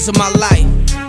years of my life.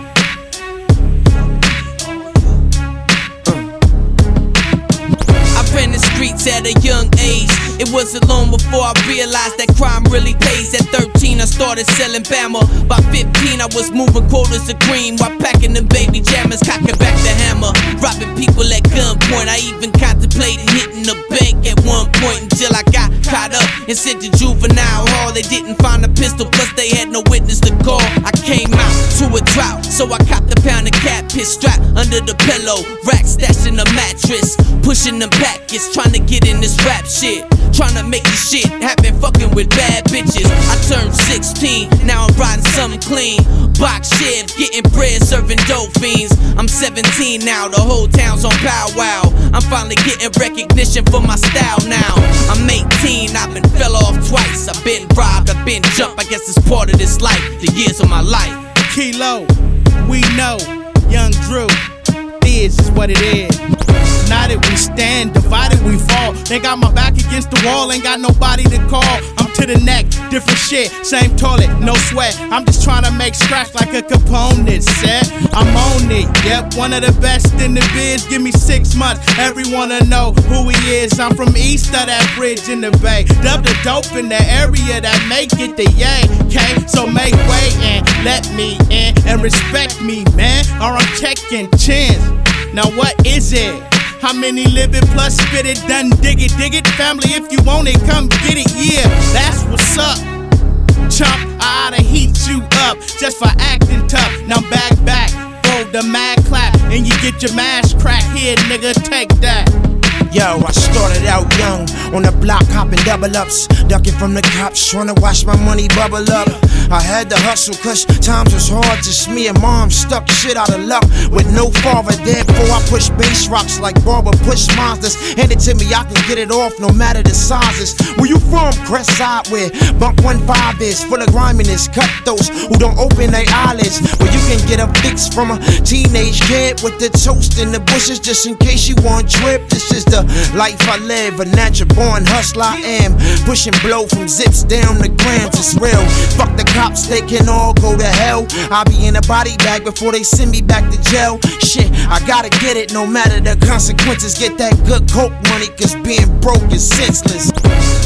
In the streets at a young age. It wasn't long before I realized that crime really pays. At 13 I started selling Bama. By 15 I was moving quarters of green while packing them baby jammers, cocking back the hammer, robbing people at gunpoint. I even contemplated hitting the bank at one point until I got caught up and sent to juvenile hall. They didn't find a pistol, plus they had no witness to call. I came out to a drought, so I copped a pound of cat piss strapped under the pillow, rack stashed in the mattress, pushing them packets, trying to get in this rap shit, trying to make this shit happen, fucking with bad bitches. I turned 16, now I'm riding something clean, box shit, getting bread, serving dope fiends. I'm 17 now, the whole town's on powwow. I'm finally getting recognition for my style now. I'm 18, I've been fell off twice. I've been robbed, I've been jumped, I guess it's part of this life, the years of my life. Kilo, we know, Young Drew, this is what it is. United we stand, divided we fall. They got my back against the wall, ain't got nobody to call. I'm to the neck, different shit, same toilet, no sweat. I'm just trying to make scratch like a component set. I'm on it, yep, one of the best in the biz. Give me 6 months, everyone to know who he is. I'm from east of that bridge in the bay. Dub the dope in the area that make it the yay, okay? So make way and let me in and respect me, man, or I'm checking chins. Now what is it? How many live it plus spit it, done dig it, family if you want it, come get it, yeah, that's what's up. Chump, I oughta heat you up just for acting tough. Now back, throw the mad clap, and you get your mash crack. Here, nigga, take that. Yo, I started out young, on the block hopping double ups, ducking from the cops, trying to watch my money bubble up. I had to hustle cause times was hard, just me and mom stuck shit out of luck with no father. Therefore I push bass rocks like Barber push monsters. Hand it to me, I can get it off no matter the sizes. Where you from? Crest side where Bump 15 is, full of griminess. Cut those who don't open their eyelids, where you can get a fix from a teenage kid with the toast in the bushes, just in case you want trip. This is the life I live, a natural born hustler I am, pushing blow from zips down the grams. It's real, fuck the cops, they can all go to hell. I'll be in a body bag before they send me back to jail. Shit, I gotta get it no matter the consequences. Get that good coke money, cause being broke is senseless.